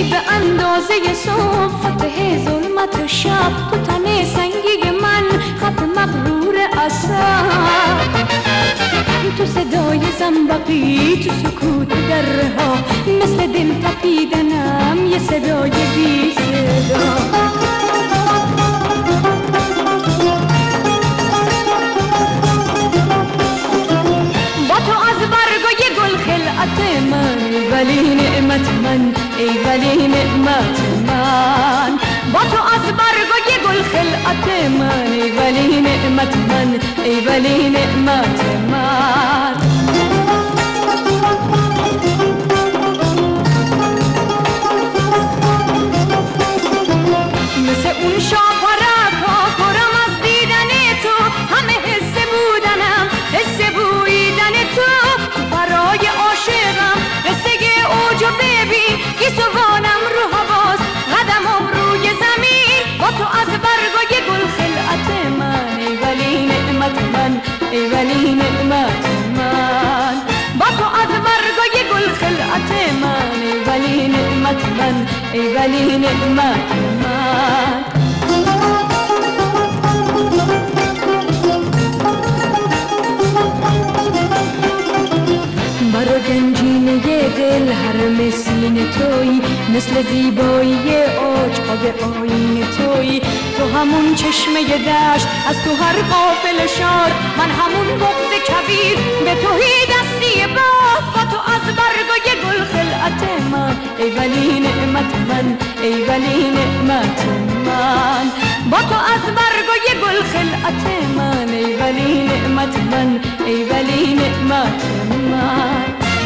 به اندازه صبح فتح ظلمت شب تو تن سنگی من خط مغرور اثر تو صدای زنبقی تو سکوت درها مثل دل تپیدنم یه صدای بی صدا با تو از برگای گل خلعت من ولی نعمت من ای ولی نعمت من با تو از برگای گل خلعت من ای ولی نعمت من ای ولی نعمت من مثل اون شاپرک ها پرم از دیدن تو همه حس بودنم حس بویدن تو برای عاشقم قصه اوج و ببین گیسوانم رو حواس قدمم روی زمین با تو از برگای گل خلعت من ای ولی نعمت من ای ولی نعمت من با تو از برگای گل خلعت من ای ولی نعمت من ای ولی نعمت من برا گنجینه دل حرم سینه توی مثل زیبایی اوج آب آینه توی تو همون چشمه دشت از تو هر غافل شاد من همون بغض کبیر به توی دستی باد با تو از برگای گل خلعت من ای ولی نعمت من ای ولی نعمت من با تو از برگای گل خلعت من ای ولی نعمت من ای ولی نعمت من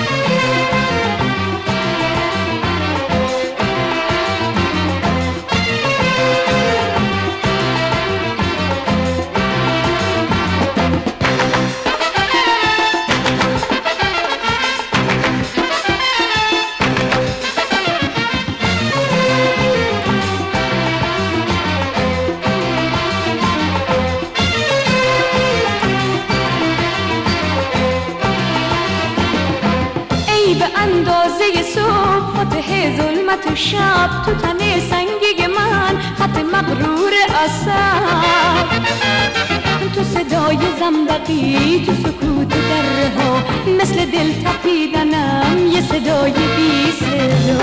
اندازه صبح فتح ظلمت شب تو تن سنگی من خط مغرور اثر تو صدای زنبقی تو سکوت درها مثل دل تپیدنم یه صدای بی صدا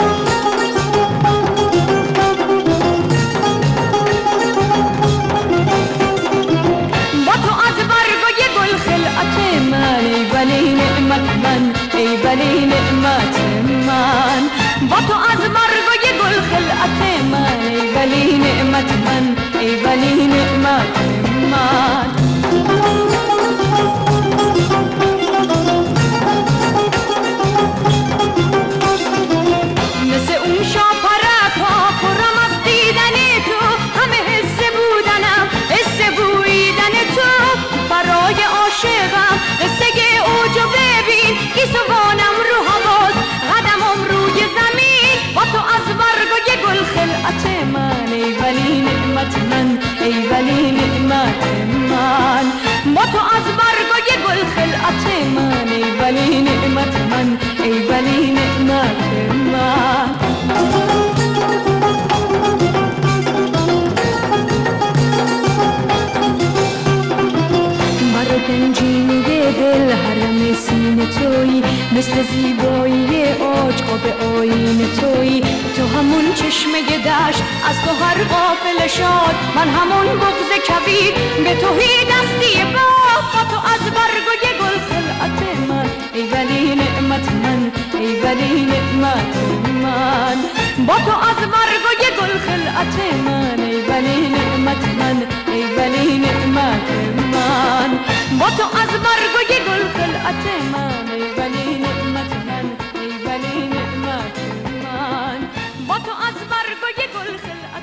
با تو از برگای گل خلعت من ای ولی نعمت من ای ولی نعمت من با تو از برگای گل خلعت من ای ولی نعمت من ای ولی نعمت من مثل اون شاپرک ها پرم از دیدن تو همه حس بودنم حس بویدن تو برای عاشقم قصه اوج و ببین گیسوانم رو حواس قدمم روی زمین با تو از برگای گل خلعت من ای ولی نعمت من ای ولی نعمت من با تو از برگای گل خلعت من ای ولی نعمت من ای ولی نعمت من برا گنجینه دل حرم سینه توی مثل زیبایی اوج آب آینه توی تو همون چشمه دشت از تو هر غافل شاد من همون بغض کبیر به توی دستی باد با تو از برگای گل خلعت من ای ولی نعمت من ای ولی نعمت من با تو از برگای گل خلعت من ای ولی نعمت من ای ولی نعمت من با تو از برگای گل خلعت من ای ولی نعمت من ای ولی نعمت من با تو از برگای گل خلعت